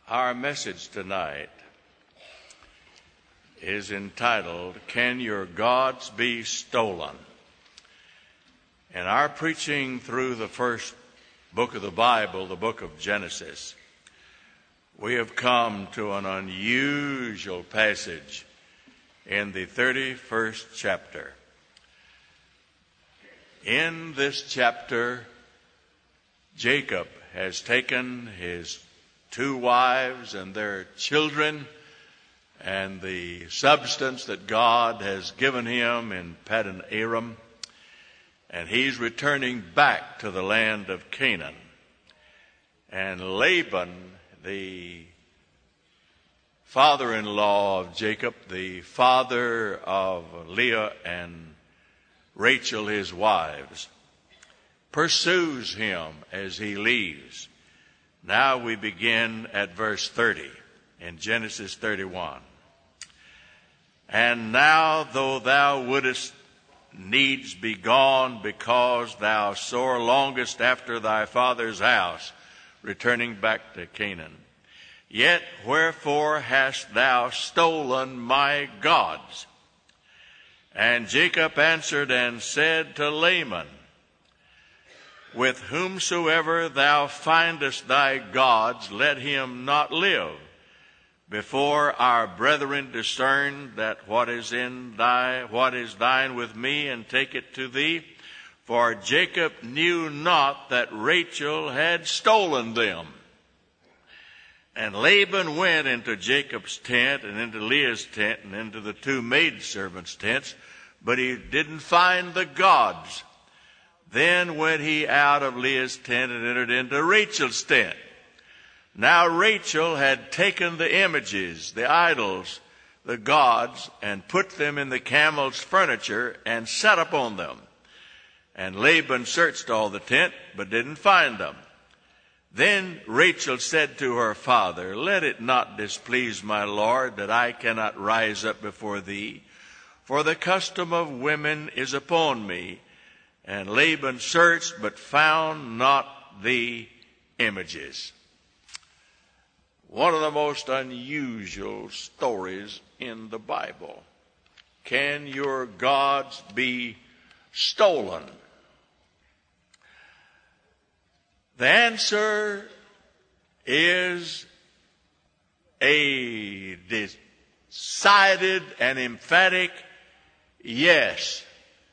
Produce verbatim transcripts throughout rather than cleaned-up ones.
Our message tonight is entitled, Can Your Gods Be Stolen? In our preaching through the first book of the Bible, the book of Genesis, we have come to an unusual passage in the thirty-first chapter. In this chapter, Jacob has taken his two wives and their children and the substance that God has given him in Paddan Aram, and he's returning back to the land of Canaan. And Laban, the father-in-law of Jacob, the father of Leah and Rachel, his wives, pursues him as he leaves. Now we begin at verse thirty in Genesis thirty-one. And now, though thou wouldest needs be gone, because thou sore longest after thy father's house, returning back to Canaan, yet wherefore hast thou stolen my gods? And Jacob answered and said to Laban, With whomsoever thou findest thy gods, let him not live, before our brethren discern that what is in thy, what is thine with me, and take it to thee. For Jacob knew not that Rachel had stolen them. And Laban went into Jacob's tent and into Leah's tent and into the two maidservants' tents, but he didn't find the gods. Then went he out of Leah's tent and entered into Rachel's tent. Now Rachel had taken the images, the idols, the gods, and put them in the camel's furniture and sat upon them. And Laban searched all the tent, but didn't find them. Then Rachel said to her father, Let it not displease my lord that I cannot rise up before thee, for the custom of women is upon me. And Laban searched, but found not the images. One of the most unusual stories in the Bible. Can your gods be stolen? The answer is a decided and emphatic yes.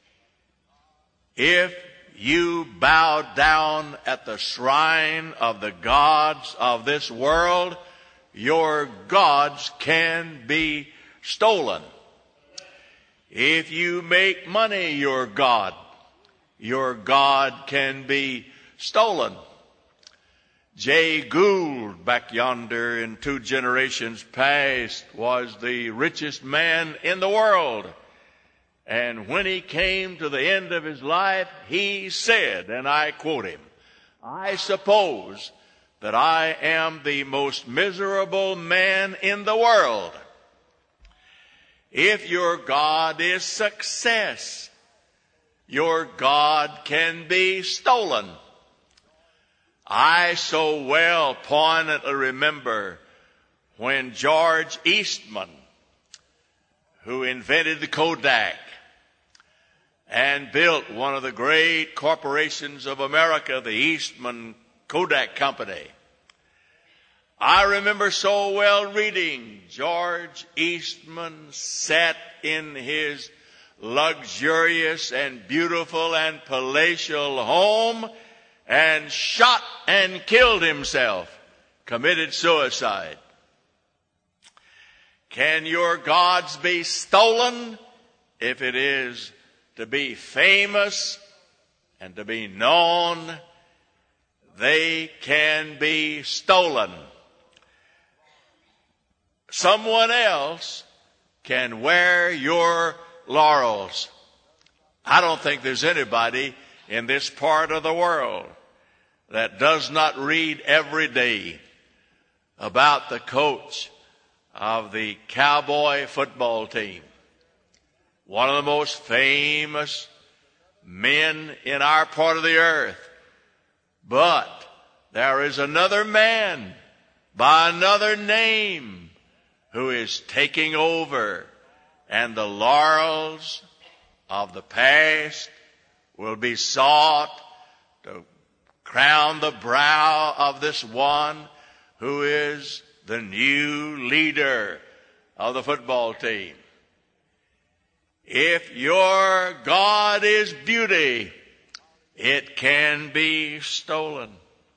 If you bow down at the shrine of the gods of this world, your gods can be stolen. If you make money your god, your god can be stolen. Jay Gould, back yonder in two generations past, was the richest man in the world. And when he came to the end of his life, he said, and I quote him, I suppose that I am the most miserable man in the world. If your God is success, your God can be stolen. I so well poignantly remember when George Eastman, who invented the Kodak and built one of the great corporations of America, the Eastman Kodak Company. I remember so well reading George Eastman sat in his luxurious and beautiful and palatial home and shot and killed himself, committed suicide. Can your gods be stolen? If it is to be famous and to be known, they can be stolen. Someone else can wear your laurels. I don't think there's anybody in this part of the world that does not read every day about the coach of the Cowboy football team. One of the most famous men in our part of the earth. But there is another man by another name who is taking over, and the laurels of the past will be sought to crown the brow of this one who is the new leader of the football team. If your God is beauty, it can be stolen.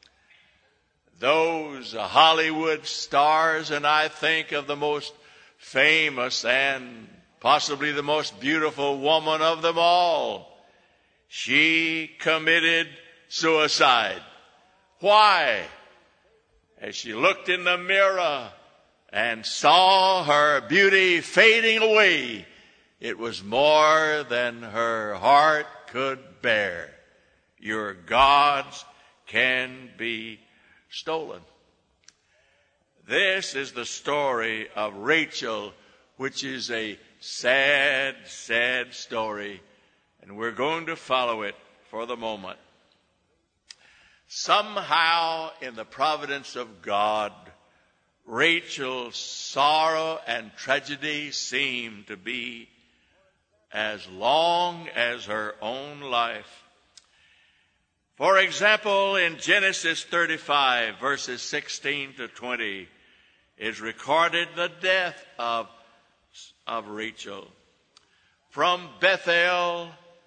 Those Hollywood stars, and I think of the most famous and possibly the most beautiful woman of them all, she committed suicide. Why? As she looked in the mirror and saw her beauty fading away, it was more than her heart could bear. Your gods can be stolen. This is the story of Rachel, which is a sad, sad story, and we're going to follow it for the moment. Somehow, in the providence of God, Rachel's sorrow and tragedy seemed to be as long as her own life. For example, in Genesis thirty-five, verses sixteen to twenty, is recorded the death of, of Rachel. From Bethel,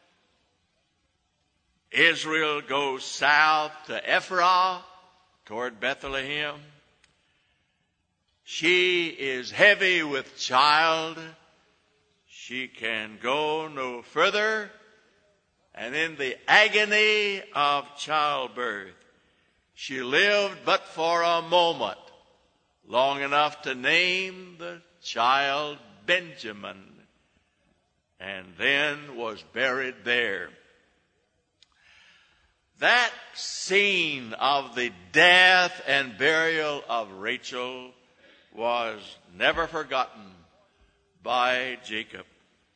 Israel goes south to Ephraim, toward Bethlehem. She is heavy with child. She can go no further. And in the agony of childbirth, she lived but for a moment, long enough to name the child Benjamin, and then was buried there. That scene of the death and burial of Rachel was never forgotten by Jacob.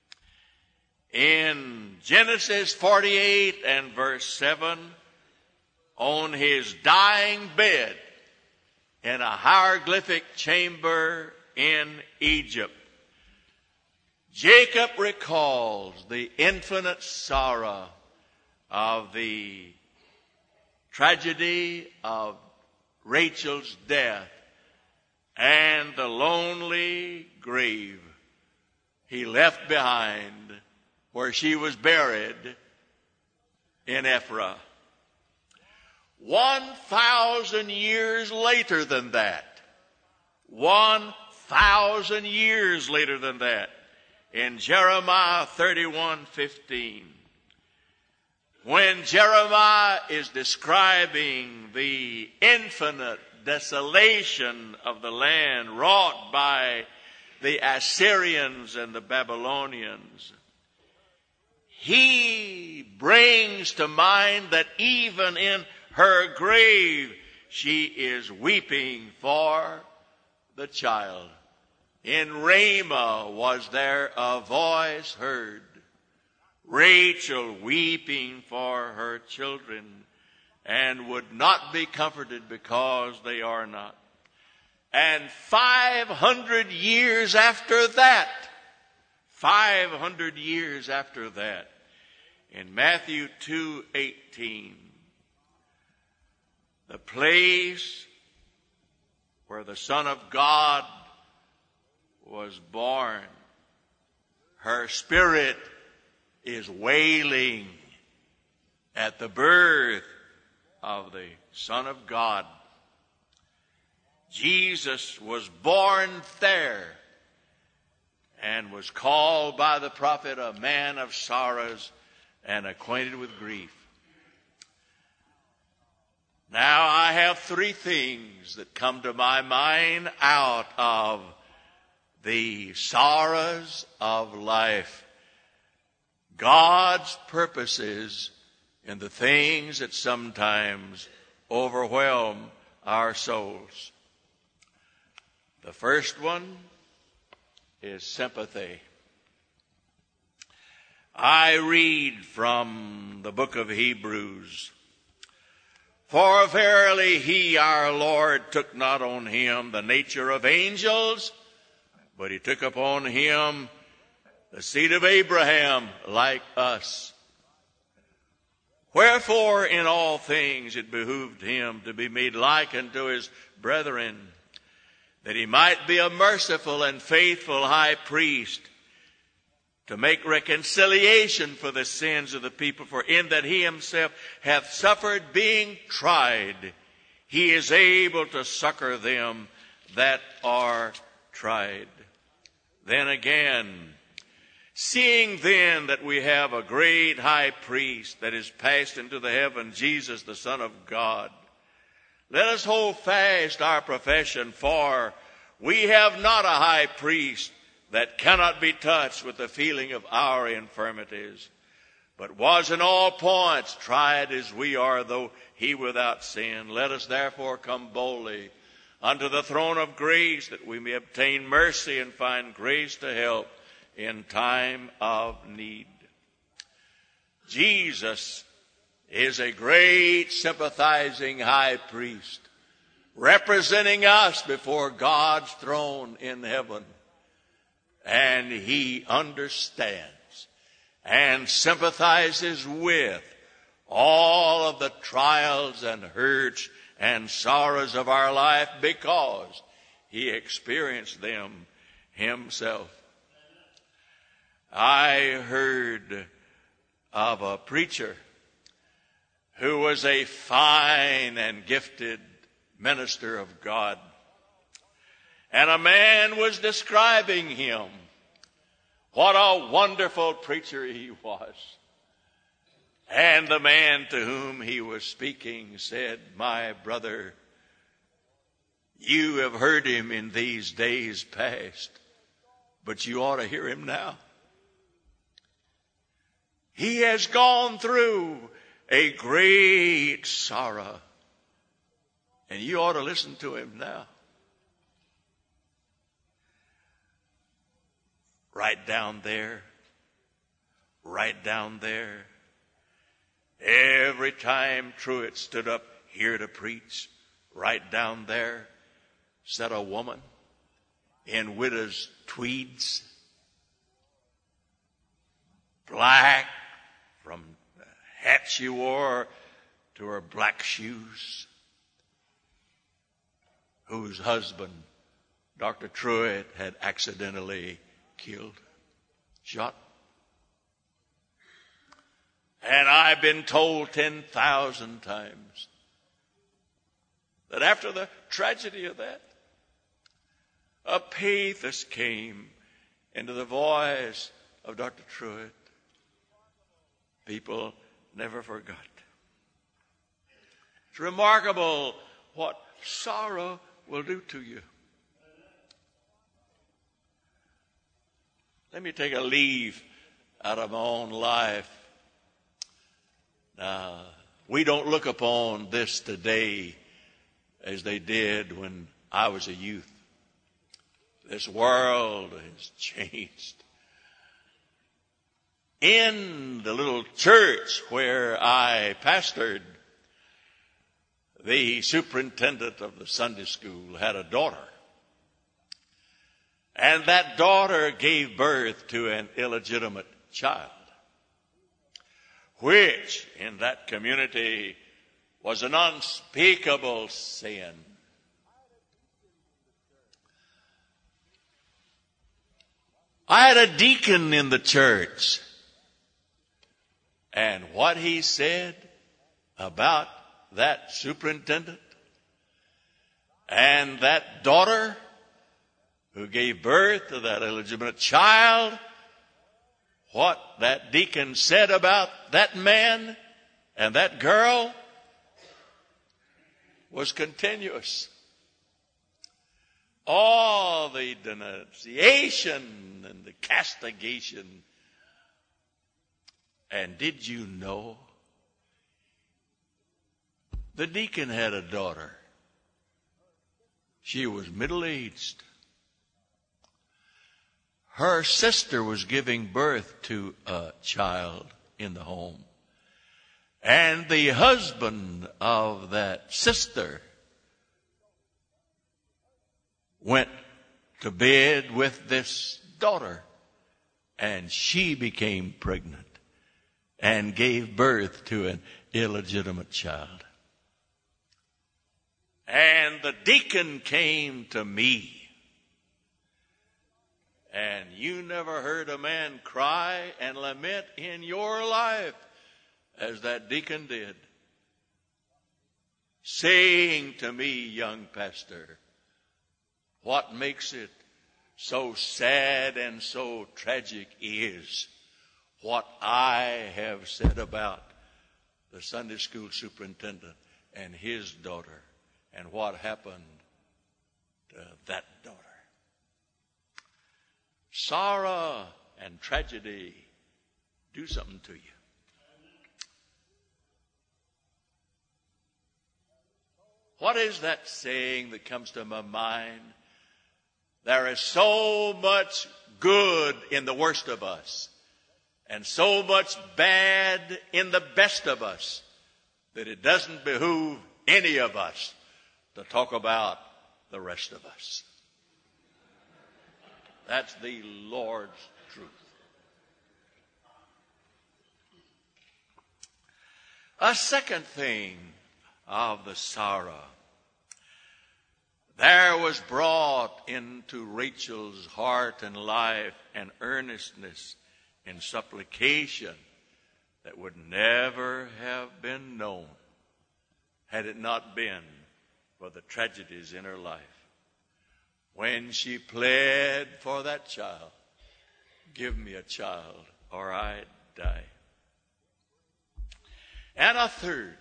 In Genesis forty-eight and verse seven, on his dying bed in a hieroglyphic chamber in Egypt, Jacob recalls the infinite sorrow of the tragedy of Rachel's death and the lonely grave he left behind where she was buried in Ephraim. One thousand years later than that, one thousand years later than that, in Jeremiah thirty-one fifteen, when Jeremiah is describing the infinite desolation of the land wrought by the Assyrians and the Babylonians, he brings to mind that even in her grave she is weeping for the child. In Ramah was there a voice heard, Rachel weeping for her children, and would not be comforted because they are not. And five hundred years after that, five hundred years after that, in Matthew two eighteen, the place where the Son of God was born, her spirit is wailing at the birth of the Son of God. Jesus was born there and was called by the prophet a man of sorrows and acquainted with grief. Now I have three things that come to my mind out of the sorrows of life. God's purposes in the things that sometimes overwhelm our souls. The first one is sympathy. I read from the book of Hebrews, For verily he, our Lord, took not on him the nature of angels, but he took upon him the seed of Abraham like us. Wherefore in all things it behooved him to be made like unto his brethren, that he might be a merciful and faithful high priest, to make reconciliation for the sins of the people. For in that he himself hath suffered being tried, he is able to succor them that are tried. Then again, seeing then that we have a great high priest that is passed into the heaven, Jesus the Son of God, let us hold fast our profession, for we have not a high priest that cannot be touched with the feeling of our infirmities, but was in all points tried as we are, though he without sin. Let us therefore come boldly unto the throne of grace, that we may obtain mercy and find grace to help in time of need. Jesus is a great sympathizing high priest, representing us before God's throne in heaven. And he understands and sympathizes with all of the trials and hurts and sorrows of our life, because he experienced them himself. I heard of a preacher who was a fine and gifted minister of God. And a man was describing him. What a wonderful preacher he was. And the man to whom he was speaking said, "My brother, you have heard him in these days past, but you ought to hear him now. He has gone through a great sorrow, and you ought to listen to him now." Right down there, right down there, every time Truett stood up here to preach, right down there sat a woman in widow's tweeds, black from the hat she wore to her black shoes, whose husband, Doctor Truett, had accidentally killed, shot. And I've been told ten thousand times that after the tragedy of that, a pathos came into the voice of Doctor Truett. People never forgot. It's remarkable what sorrow will do to you. Let me take a leaf out of my own life. Now, we don't look upon this today as they did when I was a youth. This world has changed. In the little church where I pastored, the superintendent of the Sunday school had a daughter. And that daughter gave birth to an illegitimate child, which in that community was an unspeakable sin. I had a deacon in the church, and what he said about that superintendent and that daughter who gave birth to that illegitimate child, what that deacon said about that man and that girl was continuous. All the denunciation and the castigation. And did you know the deacon had a daughter? She was middle-aged. Her sister was giving birth to a child in the home. And the husband of that sister went to bed with this daughter, and she became pregnant and gave birth to an illegitimate child. And the deacon came to me. And you never heard a man cry and lament in your life as that deacon did, saying to me, young pastor, what makes it so sad and so tragic is what I have said about the Sunday school superintendent and his daughter and what happened to that daughter. Sorrow and tragedy do something to you. What is that saying that comes to my mind? There is so much good in the worst of us and so much bad in the best of us that it doesn't behoove any of us to talk about the rest of us. That's the Lord's truth. A second thing of the sorrow. There was brought into Rachel's heart and life an earnestness in supplication that would never have been known had it not been for the tragedies in her life. When she pled for that child, give me a child or I'd die. And a third,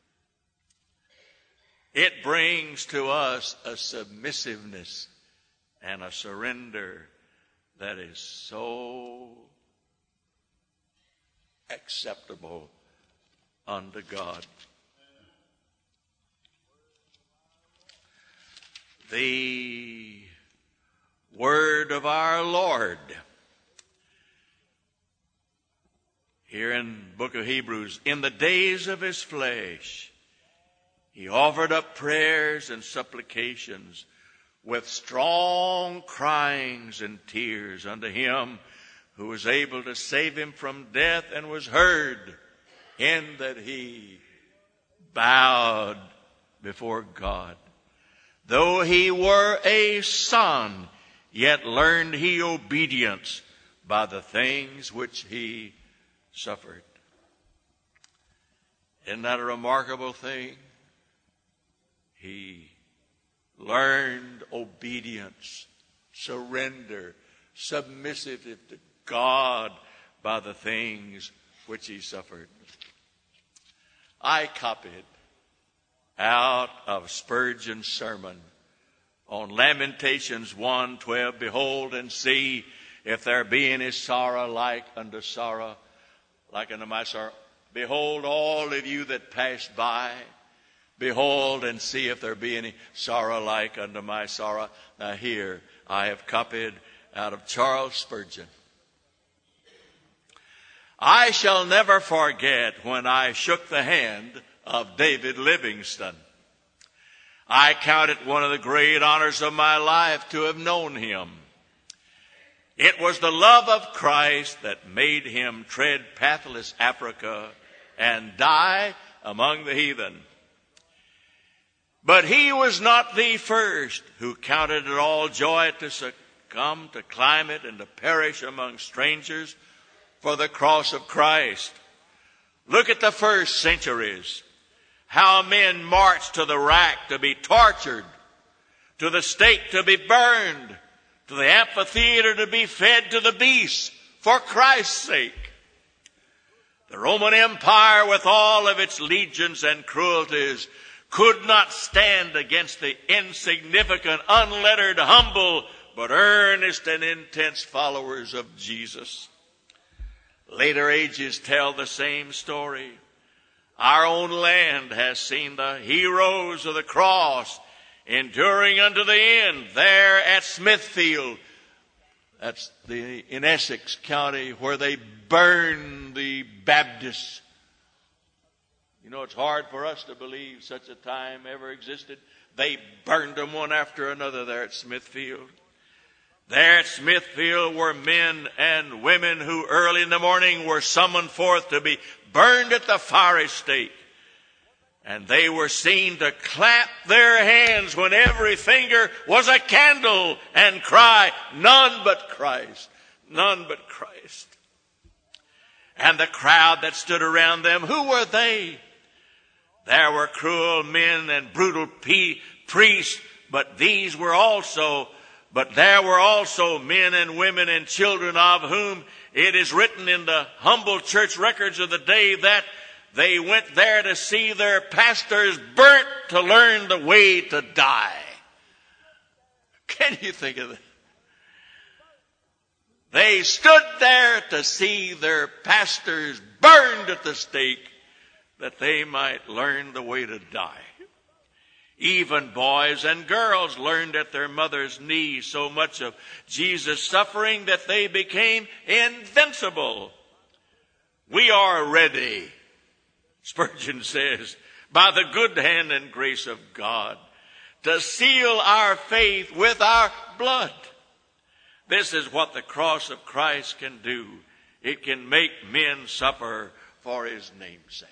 it brings to us a submissiveness and a surrender that is so acceptable unto God. The word of our Lord here in the book of Hebrews, in the days of his flesh, he offered up prayers and supplications with strong cryings and tears unto him who was able to save him from death, and was heard in that he bowed before God. Though he were a son, yet learned he obedience by the things which he suffered. Isn't that a remarkable thing? He learned obedience, surrender, submissive to God by the things which he suffered. I copied out of Spurgeon's sermon on Lamentations one twelve, behold and see if there be any sorrow like unto sorrow, like unto my sorrow. Behold all of you that pass by, behold and see if there be any sorrow like unto my sorrow. Now here I have copied out of Charles Spurgeon. I shall never forget when I shook the hand of David Livingstone. I count it one of the great honors of my life to have known him. It was the love of Christ that made him tread pathless Africa and die among the heathen. But he was not the first who counted it all joy to succumb to climate and to perish among strangers for the cross of Christ. Look at the first centuries. How men marched to the rack to be tortured, to the stake to be burned, to the amphitheater to be fed to the beasts for Christ's sake. The Roman Empire, with all of its legions and cruelties, could not stand against the insignificant, unlettered, humble, but earnest and intense followers of Jesus. Later ages tell the same story. Our own land has seen the heroes of the cross enduring unto the end there at Smithfield. That's the, in Essex County, where they burned the Baptists You know, it's hard for us to believe such a time ever existed. They burned them one after another there at Smithfield. There at Smithfield were men and women who early in the morning were summoned forth to be burned at the fiery stake. And they were seen to clap their hands when every finger was a candle and cry, "None but Christ, none but Christ." And the crowd that stood around them, who were they? There were cruel men and brutal p- priests, but these were also, but there were also men and women and children of whom it is written in the humble church records of the day that they went there to see their pastors burnt to learn the way to die. Can you think of that? They stood there to see their pastors burned at the stake that they might learn the way to die. Even boys and girls learned at their mother's knee so much of Jesus' suffering that they became invincible. We are ready, Spurgeon says, by the good hand and grace of God, to seal our faith with our blood. This is what the cross of Christ can do. It can make men suffer for his name's sake.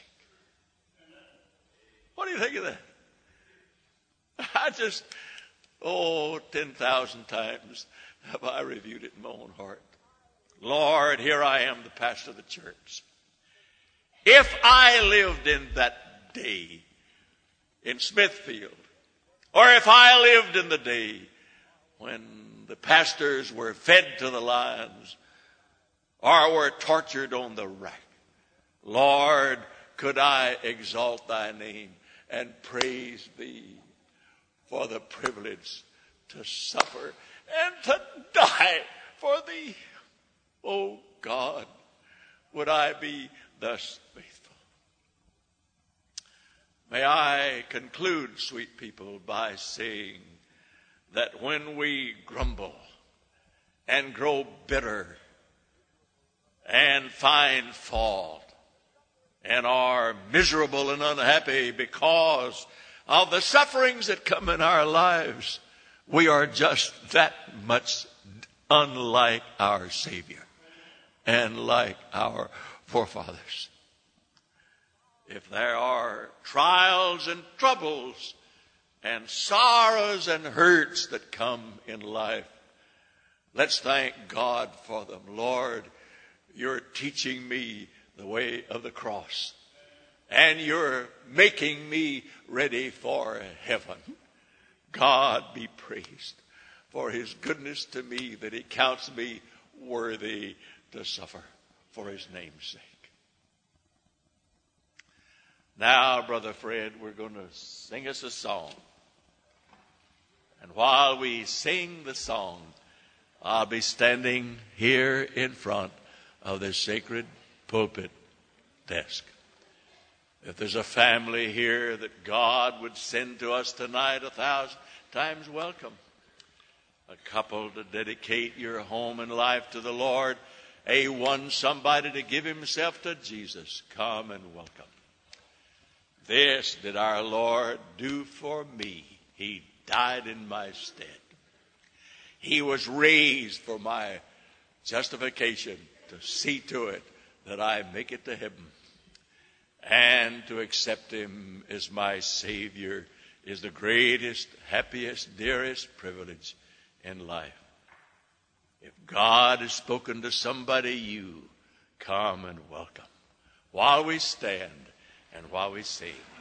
What do you think of that? I just, oh, ten thousand times have I reviewed it in my own heart. Lord, here I am, the pastor of the church. If I lived in that day in Smithfield, or if I lived in the day when the pastors were fed to the lions or were tortured on the rack, Lord, could I exalt thy name and praise thee for the privilege to suffer and to die for thee. Oh God, would I be thus faithful. May I conclude, sweet people, by saying that when we grumble and grow bitter and find fault and are miserable and unhappy because of the sufferings that come in our lives, we are just that much unlike our Savior and like our forefathers. If there are trials and troubles and sorrows and hurts that come in life, let's thank God for them. Lord, you're teaching me the way of the cross, and you're making me ready for heaven. God be praised for his goodness to me, that he counts me worthy to suffer for his name's sake. Now, Brother Fred, we're going to sing us a song. And while we sing the song, I'll be standing here in front of this sacred pulpit desk. If there's a family here that God would send to us tonight, a thousand times welcome. A couple to dedicate your home and life to the Lord. A one, somebody to give himself to Jesus. Come and welcome. This did our Lord do for me. He died in my stead. He was raised for my justification, to see to it that I make it to heaven. And to accept him as my Savior is the greatest, happiest, dearest privilege in life. If God has spoken to somebody, you come and welcome. While we stand and while we sing.